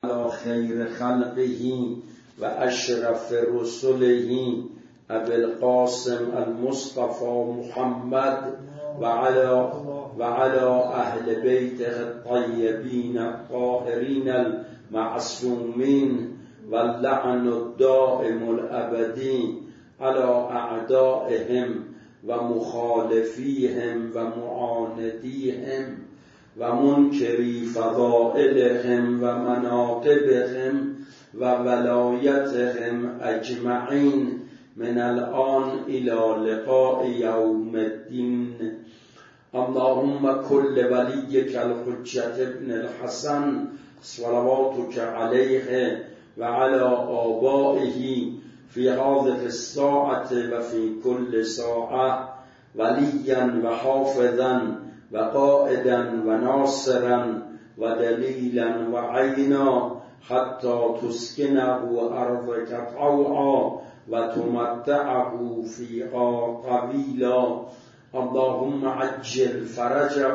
خیر خلقه و اشرف رسله ابی القاسم المصطفى محمد وعلى اهل بیته الطیبین الطاهرین المعصومین واللعن الدائم الابدی على اعدائهم و مخالفیهم و معاندیهم و منکری فضائلهم و مناقبهم و ولایتهم اجمعین من الان الى لقاء یوم الدین. اللهم كل وليك الحجة ابن الحسن صلواتك عليه وعلى آبائه في هذه الساعة وفي كل ساعة وليا وحافظا وقائدا وناصرا ودليلا وعينا حتى تسكنه أرضك طوعا وتمتعه فيها طويلا. اللهم عجل فرجه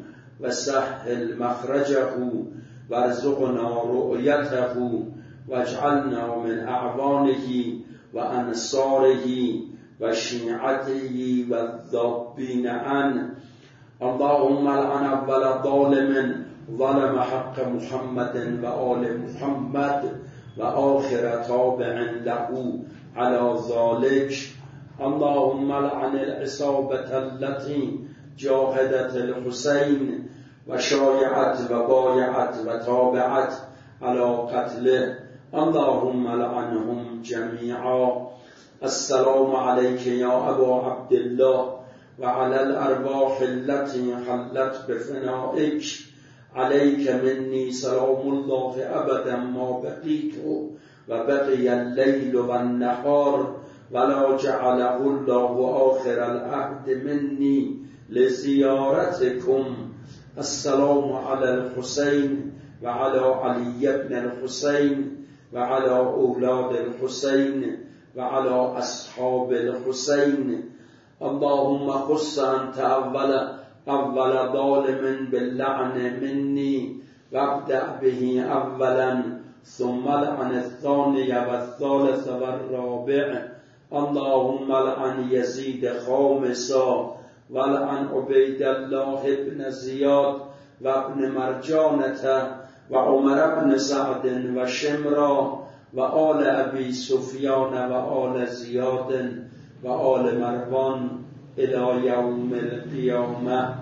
وسهل مخرجه وارزقنا رؤيته واجعلنا من أعوانه وأنصاره وشيعته والذابين عنه. اللهم لعن أول ظالم ظلم حق محمد وآل محمد وآخر تابع له على ذلك. اللهم لعن العصابة التي جاهدت الحسين وشايعت وبايعت وتابعت على قتله. اللهم لعنهم جميعا. السلام عليك يا أبا عبد الله وعلى الأرواح التي حلت بفنائك. عليك مني سلام الله أبدا ما بقيت وبقي الليل والنهار ولا جعله الله آخر العهد مني لزيارتكم. السلام على الحسين وعلى علي بن الحسين وعلى أولاد الحسين وعلى أصحاب الحسين. اللهم خص أنت أول ظالم باللعن مني وابدأ به أولا ثم لعن الثاني والثالث والرابع. اللهم لعن يزيد خامسا ولعن عبيد الله بن زياد وابن مرجانة وعمر بن سعد وشمرا وآل أبي سفيان وآل زياد وآل مروان إلى يوم القيامة.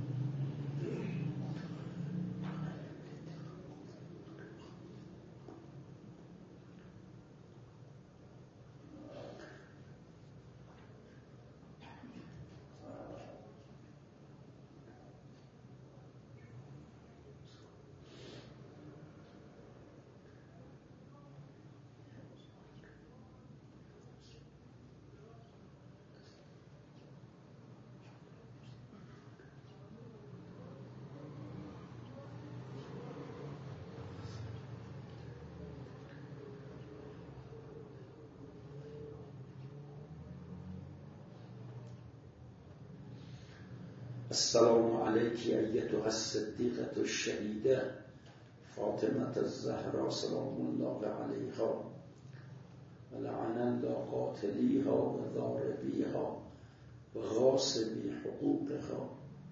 السلام عليك أيتها الصديقة الشهيدة فاطمة الزهراء سلام الله عليها ولعن الله قاتليها وضاربيها وغاصبي حقوقها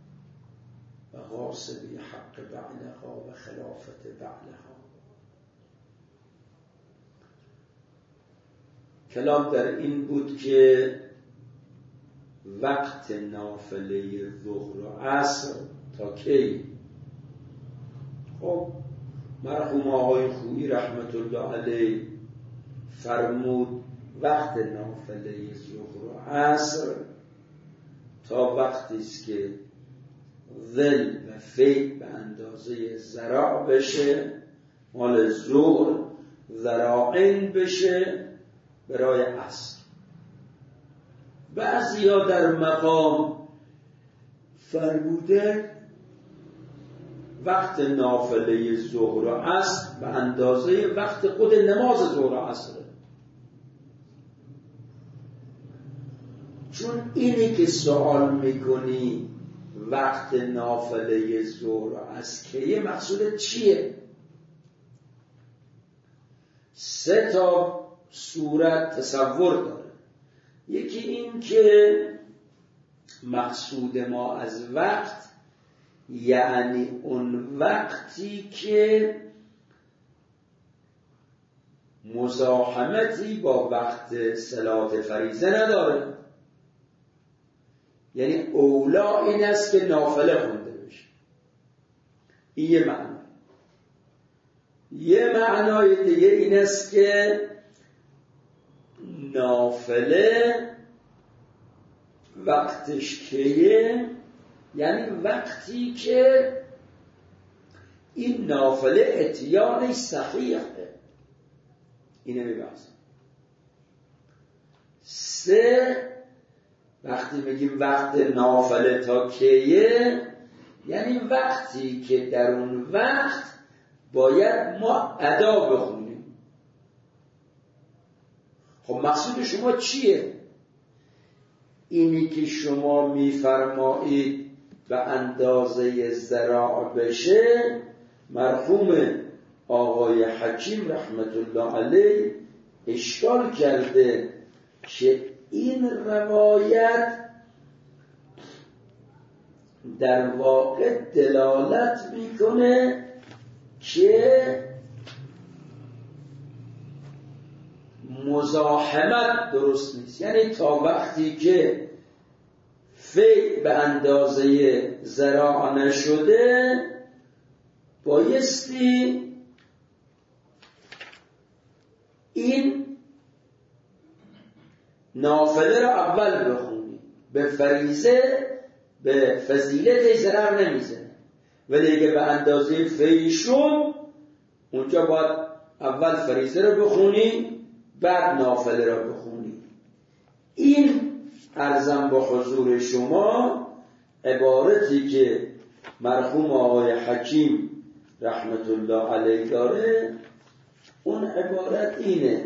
وغاصبي حق بعلها وخلافة بعلها. کلام در این بود که وقت نافله ظهر و عصر تا کی؟ خب مرحوم آقای خویی رحمت الله علیه فرمود وقت نافله ظهر و عصر تا وقتی است که ظل و فیء به اندازه ذراع بشه، مال ظهر ذراعین بشه برای عصر. بعضی ها در مقام فرموده وقت نافله ظهر و عصر به اندازه وقت خود نماز ظهر و عصره. چون اینی که سوال میکنی وقت نافله ظهر و عصر کیه، مقصود چیه؟ 3 صورت تصور داره. یکی این که مقصود ما از وقت یعنی اون وقتی که مزاحمتی با وقت صلات فریضه نداره، یعنی اولا این است که نافله خونده بشه. این یه معنی. یه معنای دیگه این است که نافله وقتش کیه؟ یعنی وقتی که این نافله اتیانش صحیحه. اینه میبحثم. 3 وقتی میگیم وقت نافله تا کیه، یعنی وقتی که در اون وقت باید ما ادا بخونیم. خب مقصود شما چیه؟ اینی که شما میفرمایید به اندازه ذراع بشه، مرحوم آقای حکیم رحمت الله علیه اشکال کرده که این روایت در واقع دلالت میکنه که مزاحمت درست نیست، یعنی تا وقتی که فی به اندازه ذراع نشده بایستی این نافله را اول بخونی. به فریضه به فضیلت ضرر نمیزنه، ولی اگه به اندازه فی شد اونجا باید اول فریضه را بخونی بعد نافله را بخونی. این عرضم با حضور شما عبارتی که مرحوم آقای حکیم رحمت الله علیه داره، اون عبارت اینه: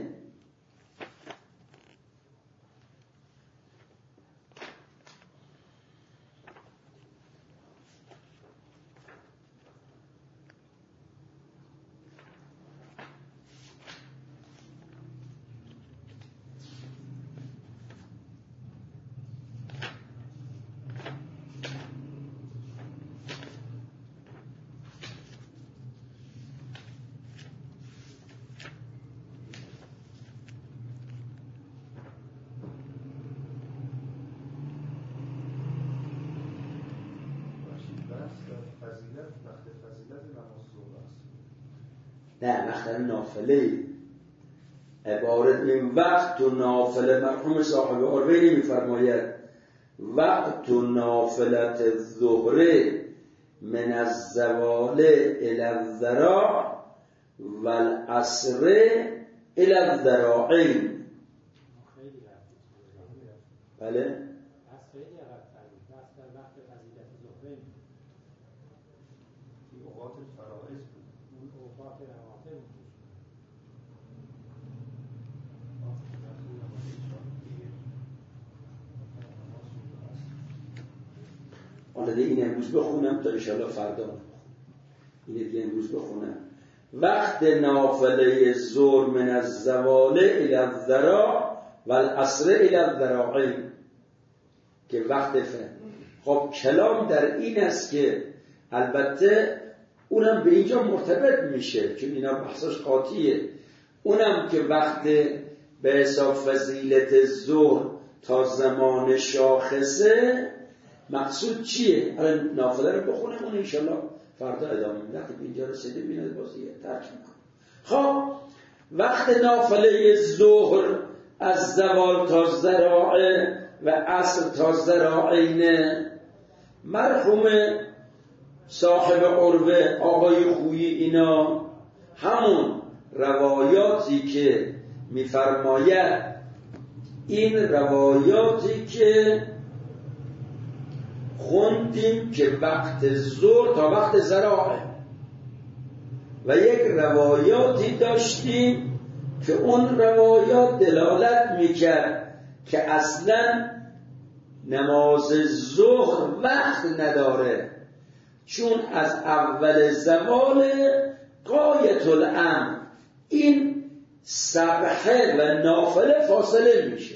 نه وقت نافله عبارت این وقت و نافله، مرحوم صاحب عروی میفرماید وقت و نافلت الظهر من الزوال الى الذراع و العصر الى الذراعین. بله حالا دیگه امروز بخونم تا انشاءالله فردا. اینه دیگه امروز بخونم. وقت نافله ظهر من الزوال الى الذراع و العصر الى الذراعین، که وقت خب کلام در این است که البته اونم به اینجا مرتبط میشه چون اینا بحثاش قاطیه. اونم که وقت به حساب فضیلت ظهر تا زمان شاخصه، مقصود چیه؟ الان نافله رو بخونیم اون انشالله فردا ادامه میدیم. وقتی به اینجا رسیده بینید بازیه ترک میکنم. خب وقت نافله ظهر از زوال تا ذراع و عصر تا ذراعین، مرحوم صاحب عروه آقای خویی اینا همون روایاتی که میفرماید، این روایاتی که خوندیم که وقت ظهر تا وقت ذراعه، و یک روایاتی داشتیم که اون روایات دلالت میکرد که اصلا نماز ظهر وقت نداره، چون از اول زوال غایت الامر، این سبحه و نافله فاصله میشه.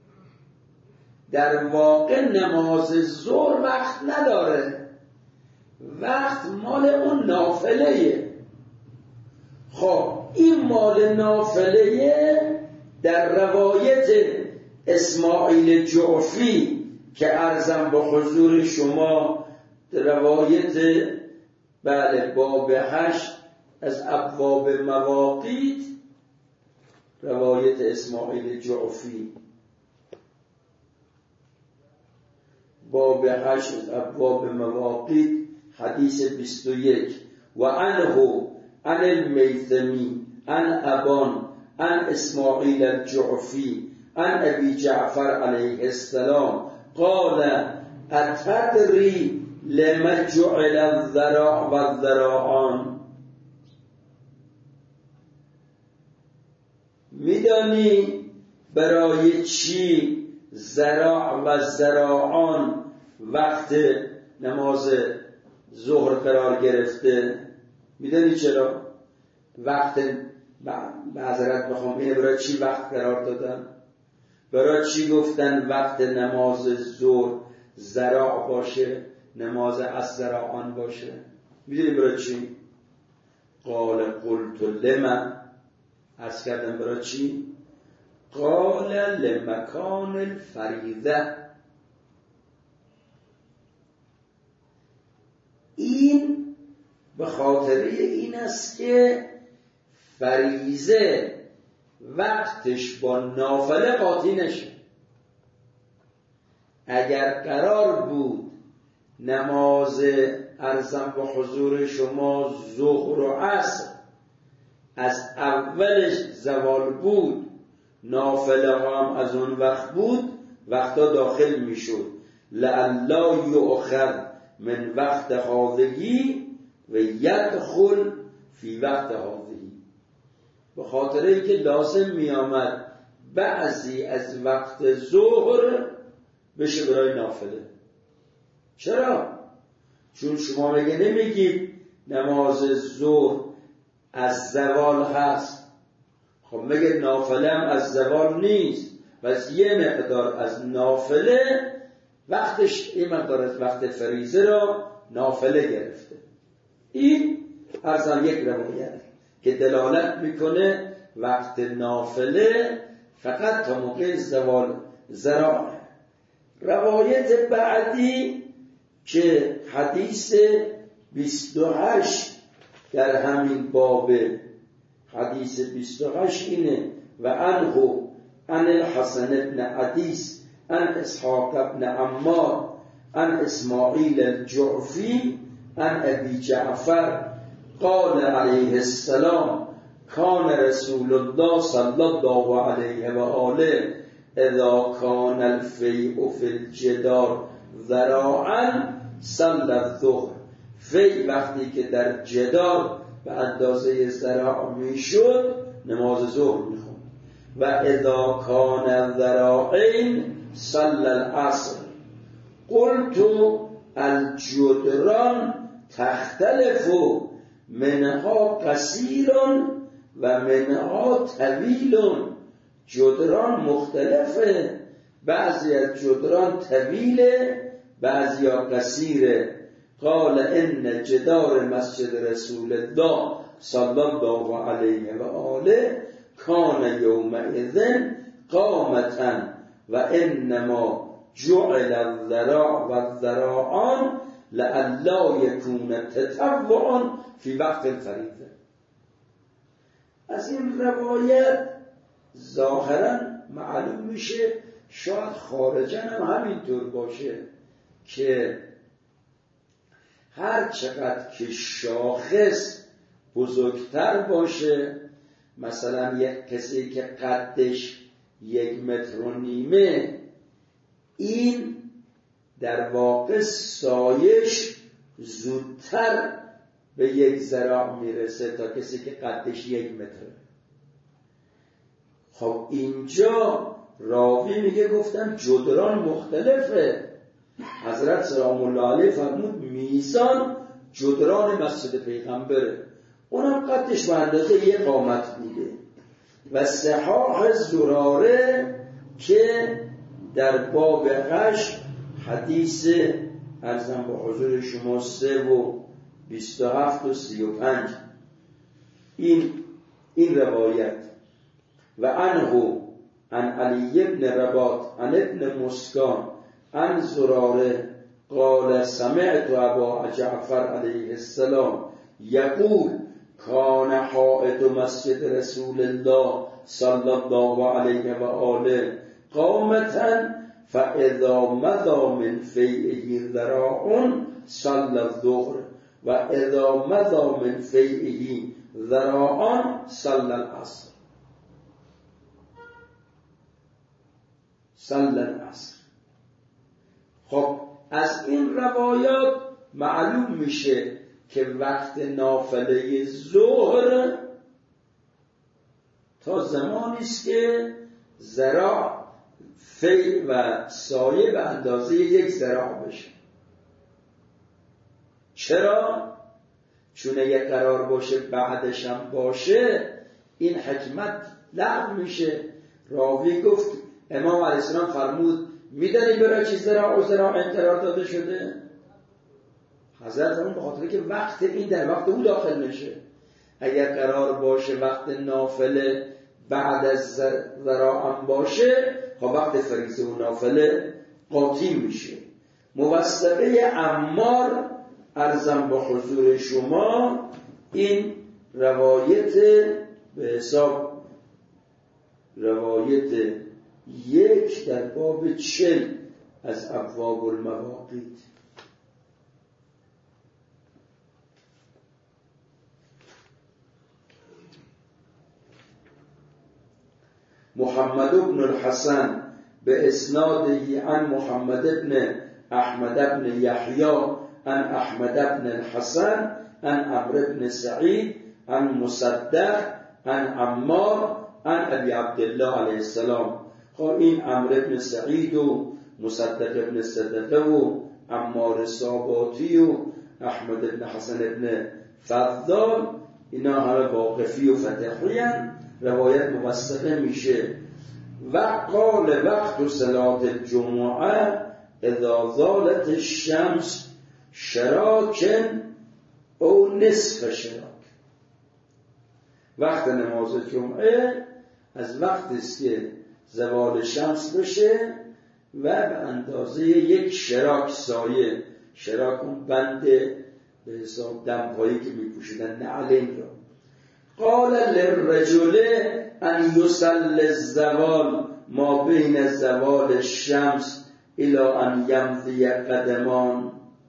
در واقع نماز ظهر وقت نداره، وقت مال اون نافله‌ایه. خب این مال نافله‌ایه در روایت اسماعیل جعفی که عرضم به حضور شما روایت باب 8 از ابواب مواقیت، روایت اسماعیل جعفی باب 8 از ابواب مواقیت حدیث 21 و عنه عن المیثمی عن ابان عن اسماعیل الجعفی عن ابی جعفر علیه السلام قال اتدری لما جعل الذراع و الذراعان، میدانی برای چی ذراع و ذراعان وقت نماز ظهر قرار گرفته؟ میدونی چرا؟ وقت معذرت بخوام اینه برای چی وقت قرار دادن؟ برای چی گفتن وقت نماز ظهر ذراع باشه، نماز عصر ذراعان باشه؟ میدونی برای چی؟ قال قلت لما، عرض کردم برای چی؟ قال لمکان الفریضه، این به خاطر این است که فریضه وقتش با نافله قاطی نشه. اگر قرار بود نماز عرضم به حضور شما ظهر و عصر از اولش زوال بود، نافله هم از اون وقت بود، وقتا داخل میشد لعلا یؤخذ من وقت حاضری و یدخل فی وقت حاضری، به خاطر اینکه لازم می آمد بعضی از وقت ظهر بشه برای نافله. چرا؟ چون شما مگه نمیگید نماز ظهر از زوال هست؟ خب مگه نافله هم از زوال نیست؟ بس یه مقدار از نافله وقتش، این مقدار از وقت فریضه را نافله گرفته. این ارزم یک روایت که دلالت میکنه وقت نافله فقط تا موقع زوال ذراع. روایت بعدی که حدیث 28 در همین باب، حدیث 28 اینه و عنه عن الحسن بن عدیس عن اسحاق بن عمار عن اسماعیل الجعفی عن ابی جعفر قال علیه السلام کان رسول الله صلی الله علیه و آله اذا کان الفیء فی الجدار ذراعا صلی الظهر، فی وقتی که در جدار به اندازه ذراع میشد نماز ظهر میخوند، و اذا کان ذراعین صلی العصر. قلت الجدران تختلف منها قصیر و منها طویل، جدران مختلفه، بعضی از جدران طویله بعضی ها قصیره. قال ان جدار مسجد رسول الله صلی الله علیه و آله کان یومئذ قامتا و انما جعل الذراع و الذراعان لئلا یکون تطوعا فی وقت الفریضه. از این روایت ظاهرا معلوم میشه، شاید خارجا هم همینطور باشه، که هر چقدر که شاخص بزرگتر باشه، مثلا یک کسی که قدش 1.5 متر، این در واقع سایش زودتر به 1 ذراع میرسه تا کسی که قدش 1 متر. خب اینجا راوی میگه گفتن جدران مختلفه. حضرت سلام الله علیه فرمود میزان جدران مسجد پیغمبره، اونم قدش به اندازه 1 قامت میده. و صحاح زراره که در باب غش حدیث ارزم به حضور شما 3 و 27 و 35 این روایت و عنه عن علی ابن رباط عن ابن مسکان عن زراره قال سمعت ابا جعفر علیه السلام یقول کان حائط مسجد رسول الله صلی الله علیه و آله قامتا فاذا مضى من فیئه ذراع صلی الظهر و اذا مضى من فیئه ذراعان صلی العصر. صلی العصر. خب از این روایات معلوم میشه که وقت نافله ظهر تا زمانی است که ذراع فی و سایه به اندازه 1 ذراع بشه. چرا؟ چون اگه قرار باشه بعدش هم باشه این حکمت لغو میشه. راوی گفت امام علیه السلام فرمود میدانی برای چی ذراع و ذراع قرار داده شده؟ حضرت اون به خاطر که وقت این در وقت او داخل میشه. اگر قرار باشه وقت نافله بعد از ذراع هم باشه خب وقت فریضه و نافله قاطی میشه. موثقه عمار ارزم با حضور شما این روایت به حساب روایت 1 در باب 40 از ابواب المواقیت. محمد بن الحسن به اسناده عن محمد بن احمد بن یحیی عن احمد بن الحسن عن عمرو بن سعید عن مصدق عن عمار عن ابی عبدالله علیه السلام. خب این عمرو بن سعید و مصدق بن صدقه و عمار ساباتی و احمد بن حسن بن فضال اینا همه واقفی و فتحی هستند. روایت موثقه میشه. و قال وقت صلاة الجمعه اذا زالت الشمس شراکن او نصف شراک. وقت نماز جمعه از وقتی است که زوال شمس بشه و به اندازه 1 شراک سایه. شراک اون بند به حساب دمپایی که میپوشیدن نعلین را. قال للرجل ان يصلي الزوال ما بين زوال الشمس الى ان يمضي قدمان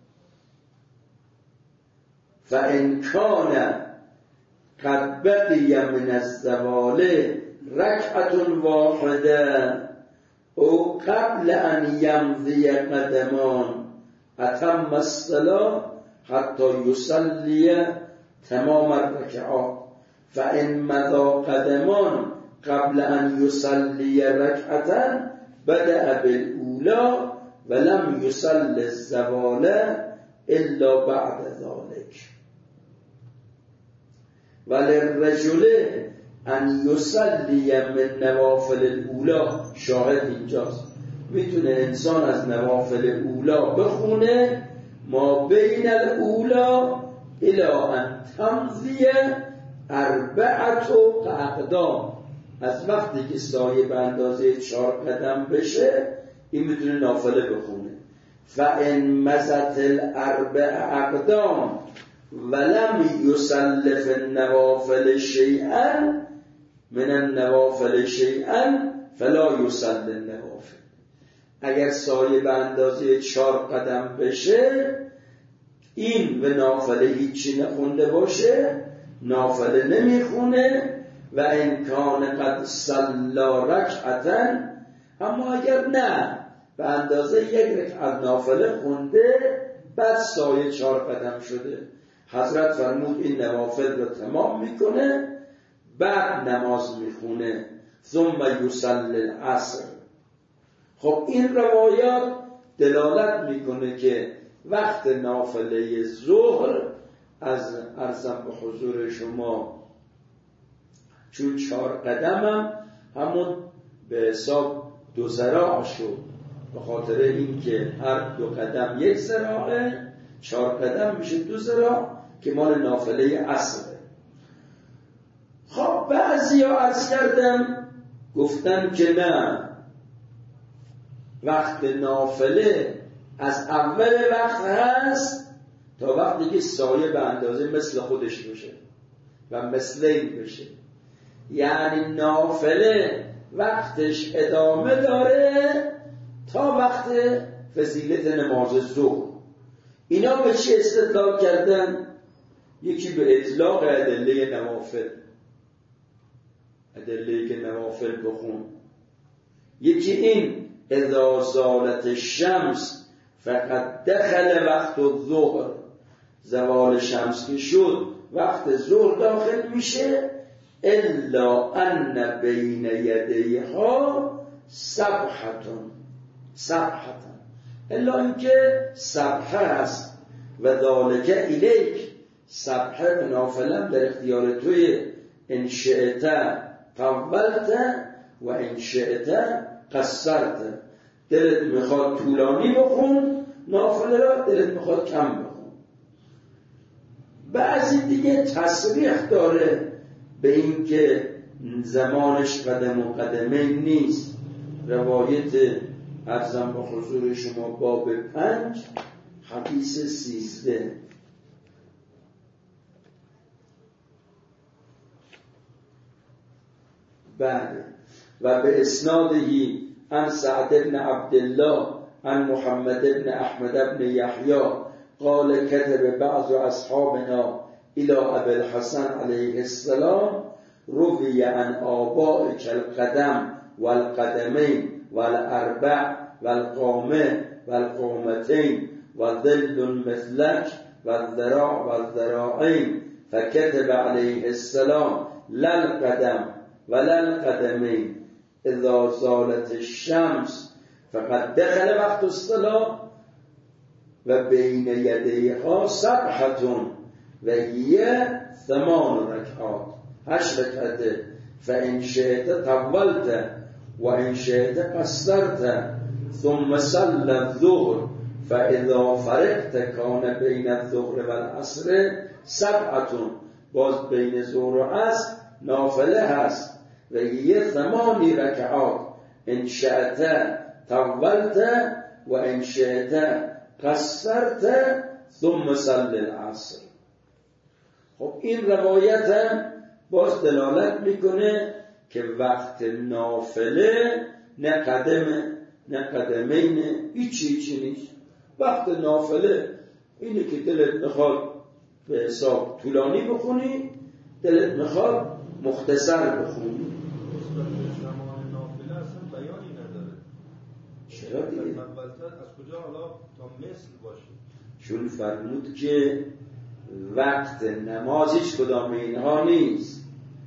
فان كان قد بقي من الزوال ركعة واحدة او قبل ان يمضي قدمان اتم الصلاة حتى يصلي تمام الركعات فإن مضى قدمان قبل أن يصلي ركعة بدأ بالأولى ولم يصلي الزوال إلا بعد ذلك. وللرجل أن يصلي من نوافل الأولى. شاهد اینجاست میتونه انسان از نوافل اولا بخونه ما بین الاولا الى ان تمضی 4 اقدام. از وقتی که سایه به اندازه 4 قدم بشه این میتونه نافله بخونه. فان مضت 4 اقدام ولم یسلف النوافل شیئا من النوافل شیئا فلا یصلی النوافل. اگر سایه به اندازه 4 قدم بشه این به نافله هیچی نخونده باشه نافله نمیخونه. و امکان قد صلا رکعتا. اما اگر نه به اندازه 1 رکعت نافله خونده بعد سایه 4 قدم شده حضرت فرمود این نوافل رو تمام میکنه بعد نماز میخونه ثم یصلی العصر. خب این روایات دلالت میکنه که وقت نافله ظهر از ارزم به حضور شما چون 4 قدم همون به حساب 2 ذراع شد، به خاطر این که هر 2 قدم 1 ذراعه، 4 قدم میشه 2 ذراع که مال نافله عصره. خب بعضیا عرض کردم گفتن که نه، وقت نافله از اول وقت هست تا وقتی که سایه به اندازه مثل خودش بشه و مثل این بشه، یعنی نافله وقتش ادامه داره تا وقت فضیلت نماز ظهر. اینا به چی استدلال کردن؟ یکی به اطلاق ادله نوافل، ادله که نوافل بخون، یکی این اذا زالت الشمس فقط دخل وقت الظهر، زوال شمس که شد وقت ظهر داخل میشه، الا ان بین یدیها سبحتون، الا اینکه سبحه هست و ذالک الیک، سبحه نافلم در اختیار توی، ان شئت طولت و ان شئت قصرت، دلت میخواد طولانی بخون نافله را، دلت میخواد کم بخون. بعضی دیگه تصریح داره به این که زمانش قدم و قدمین نیست. روایت عرضم با حضور شما باب 5 حدیث 13. بله. و به اسنادهی عن سعد بن عبدالله عن محمد بن احمد بن یحیی قال كتب بعض اصحابنا الى ابي الحسن علیه السلام روی عن آبائک القدم والقدمین والاربع والقامه والقامتین وظل مثلک والذراع والذراعین فكتب علیه السلام لا القدم ولا القدمین اذا زالت الشمس فقد دخل وقت الصلاة و بین یدیها سبحتون و هی 8 رکعات، 8 رکعته، فان شئت طولت و ان شئت قصرت ثم صلى الظهر فاذا فرغت كان بین الظهر و العصر 7، باز بین ظهر و عصر نافله هست و هی 8 رکعات، ان شئت طولت و ان شئت قصرت ثم صلی العصر. خب این روایت هم باز دلالت میکنه که وقت نافله نه قدمه نه قدمین، هیچی نیست. وقت نافله اینه که دلت میخواد به حساب طولانی بخونی، دلت میخواد مختصر بخونی. زمان نافله اصلا بیانی نداره. چرا دیگه؟ از کجا حالا تا مثل باشه؟ چون فرمود که وقت نماز هیچ کدام اینها نیست.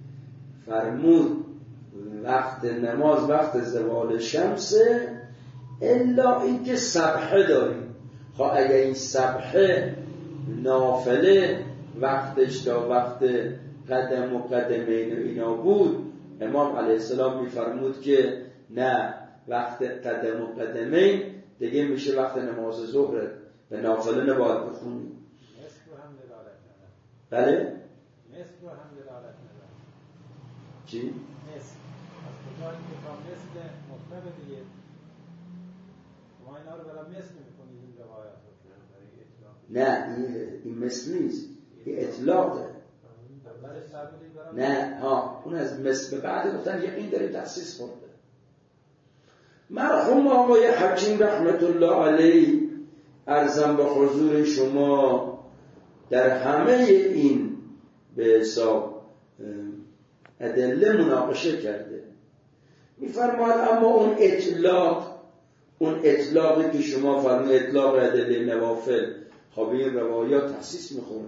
فرمود وقت نماز وقت زوال شمسه، الا اینکه سبحه داریم. خب اگه این سبحه نافله وقتش تا وقت قدم و قدمین و اینا بود، امام علیه السلام میفرمود که نه، وقت قدم و قدمین دیگه میشه وقت نماز ظهر، به نافله نباید بخونی. نصف رو هم دلالت نداره. بله؟ نصف رو هم دلالت نداره. چی؟ نصف از کجا که تا مثل مطلق دیگه ما اینا رو برای مثل میکنید این روایت رو برای اطلاق. نه این مثل نیست، این اطلاقه. نه اون از مثل به بعد گفتن یقین داره تخصیص خورده. مرحوم آقای حکیم رحمت الله علیه عرضم به حضور شما در همه این به حساب ادله مناقشه کرده. میفرماید اما اون اطلاقی که شما فرمودید اطلاق ادله نوافل، خب این روایات تخصیص میخوره.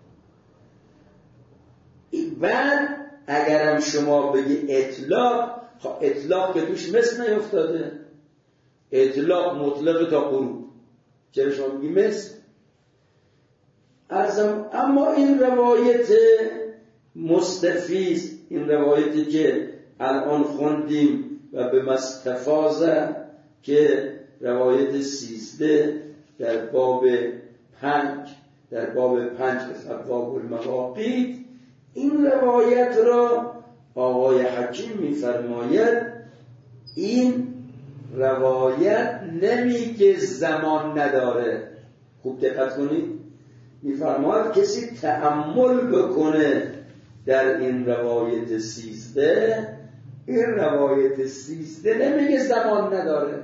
بعد اگرم شما بگی اطلاق، خب اطلاق که توش مثل نیفتاده، اطلاق مطلق تا غروب، چرا شما بگی مثل؟ اما این روایت مستفیض این روایتی که الان خوندیم و به مستفاضه که روایت 13 در باب 5 باب المواقیت، این روایت را آقای حکیم می‌فرماید این روایت نمیگه زمان نداره. خوب دقت کنید، می‌فرماید کسی تأمل بکنه در این روایت 13، این روایت 13 نمیگه زمان نداره.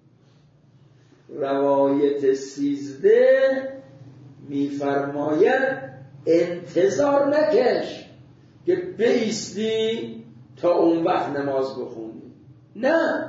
روایت 13 می‌فرماید انتظار نکش که بایستی تا اون وقت نماز بخونی، نه،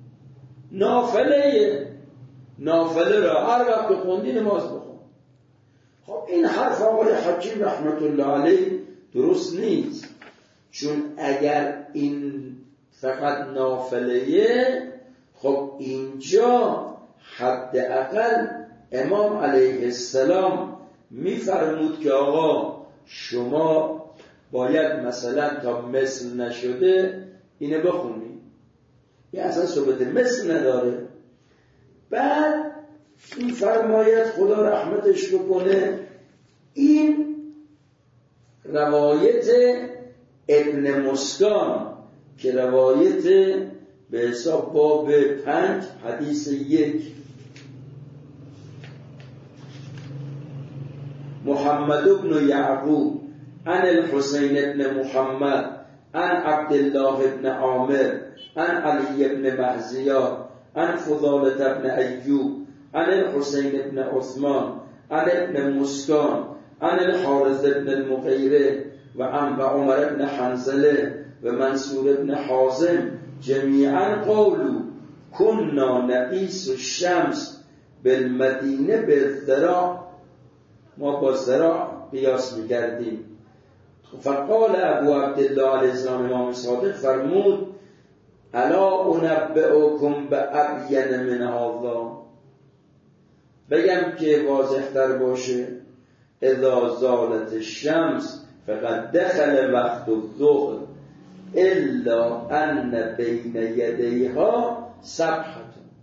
نافله را هر وقت خوندی نماز بخون. خب این حرف آقای حکیم رحمت الله علیه درست نیست، چون اگر این فقط نافله، خب اینجا حداقل امام علیه السلام میفرمود که آقا شما باید مثلا تا مثل نشده اینه بخونی، یه اصلا صحبت مثل نداره. بعد میفرماید خدا رحمتش بکنه این روایت ابن مسکان که روایت به حساب باب 5 حدیث 1 محمد بن یعقوب عن الحسین بن محمد عن عبدالله بن عامر عن علی بن محزیار عن فضالة بن ایوب عن الحسین بن عثمان عن ابن مسکان عن الحارث بن المغیره و عمر بن حنظله و منصور بن حازم جمیعا قولوا كنا نقیس الشمس بالمدینه بالذراع، ما با ذراع قیاس می‌کردیم. فقال ابو عبدالله علیه السلام امام صادق فرمود الا انبئکم بابین من هذا، بگم که واضح تر باشه، اذا زالت الشمس فقد دخل وقت الظهر الا ان بین یدیها سبحه.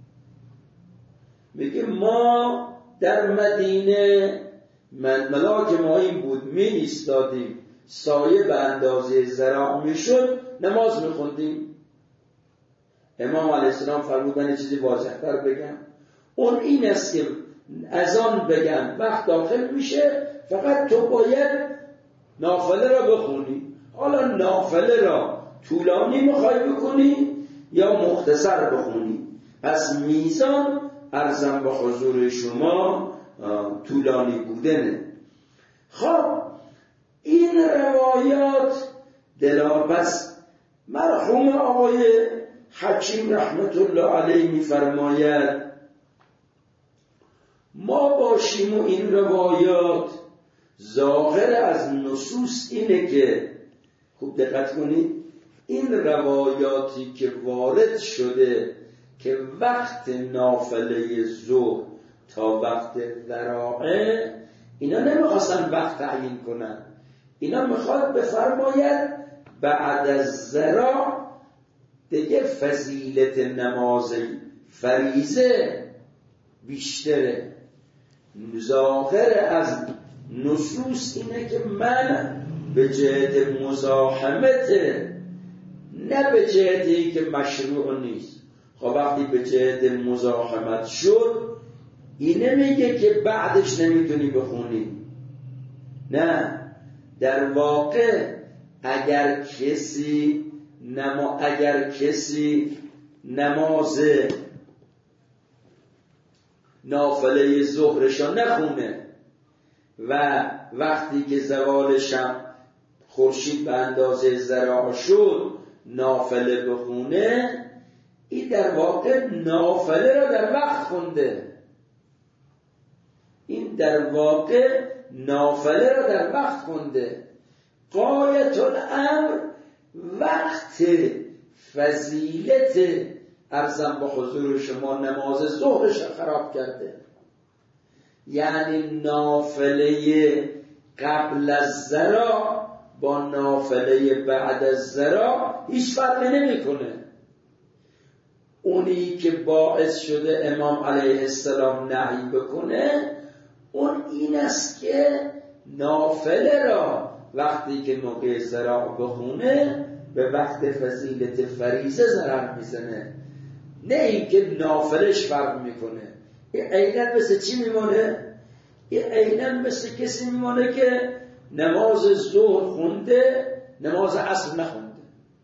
میگه ما در مدینه ملاک ما این بود، می ایستادیم، سایه به اندازه ذراع میشد، نماز میخوندیم. امام علیه السلام فرمودن یه چیزی واضح‌تر بگم، اون این است که از آن بگم وقت داخل میشه فقط تو باید نافله را بخونی. حالا نافله را طولانی میخوای بکنی یا مختصر بخونی، پس میزان عرضم به حضور شما طولانی بودنه. خب این روایات پس مرحوم آقای حکیم رحمت الله علیه میفرماید ما باشیم و این روایات ظاهر از نصوص اینه که خوب دقت کنید، این روایاتی که وارد شده که وقت نافله ظهر تا وقت ذراعه، اینا نمیخواستن وقت تعیین کنن، اینا میخواد بفرماید بعد از ذراع دیگه فضیلت نماز فریضه بیشتره. ظاهر از نصوص اینه که من به جهت مزاحمت، نه به جهتی که مشروع نیست. خب وقتی به جهت مزاحمت شد، اینه میگه که بعدش نمیتونی بخونی، نه، در واقع اگر کسی نماز نافله ظهرشو نخونه و وقتی که زوال شب خورشید به اندازه ذراع شد نافله بخونه، این در واقع نافله را در وقت خونده، این در واقع نافله را در وقت خونده. غایت الامر وقت فضیلت عرضم به حضور شما نماز ظهرش خراب کرده. یعنی نافله قبل از ذراع با نافله بعد از ذرا هیچ فرقی نمیکنه. اونی که باعث شده امام علیه السلام نهی بکنه اون این است که نافله را وقتی که موقع ذرا بخونه به وقت فضیلت فریضه ضرر میزنه، نه اینکه نافلش فرق میکنه. این عیناً مثل چی میمونه؟ این عیناً مثل کسی میمونه که نماز ظهر خونده نماز عصر نخونده.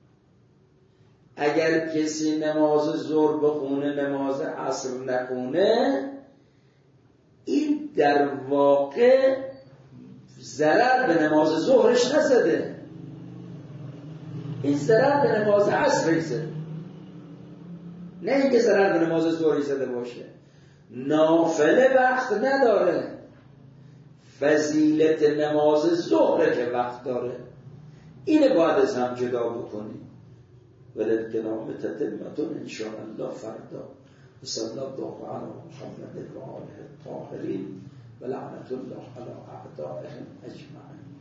اگر کسی نماز ظهر بخونه نماز عصر نخونه، این در واقع ضرر به نماز ظهرش نزده، این ضرر به نماز عصر زده، نه اینکه ضرر به نماز ظهر زده باشه. نافله وقت نداره، فضیلت نماز ظهر که وقت داره، اینه باید از هم جدا بکنیم. وللکلام تتمتون انشاءالله فردا. صلی الله علی محمد و آله الطاهرین و لعنت الله علی اعدائهم اجمعین.